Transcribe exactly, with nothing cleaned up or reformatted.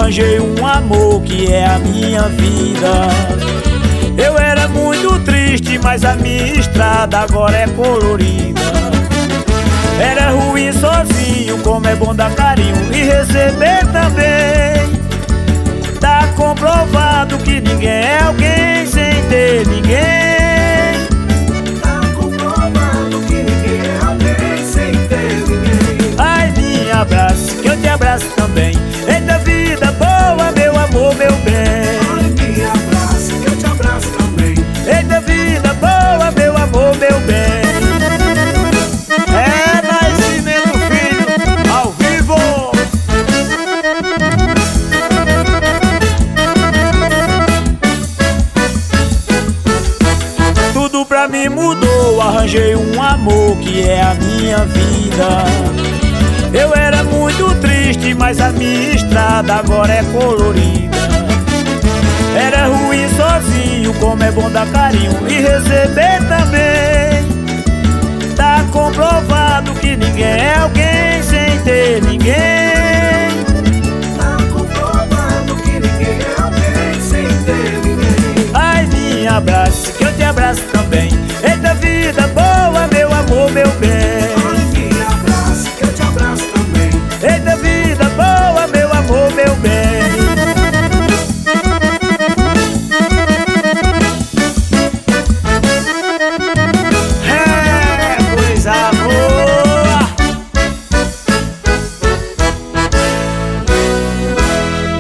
arranjei um amor que é a minha vida. Eu era muito triste, mas a minha estrada agora é colorida. Era ruim sozinho, como é bom dar carinho e receber também. Tá comprovado que ninguém é alguém sem ter ninguém. Tá comprovado que ninguém é alguém sem ter ninguém. Ai, me abrace, que eu te abraço também. Eita vida boa, meu amor, meu bem. Ai, me abrace, que eu te abraço também. Eita vida boa, meu amor, meu bem. É Nascimento Filho, ao vivo. Tudo pra mim mudou, arranjei um amor que é a minha vida. Eu era muito triste, mas a minha estrada agora é colorida. Era ruim sozinho, como é bom dar carinho e receber também. Tá comprovado que ninguém é alguém sem ter ninguém.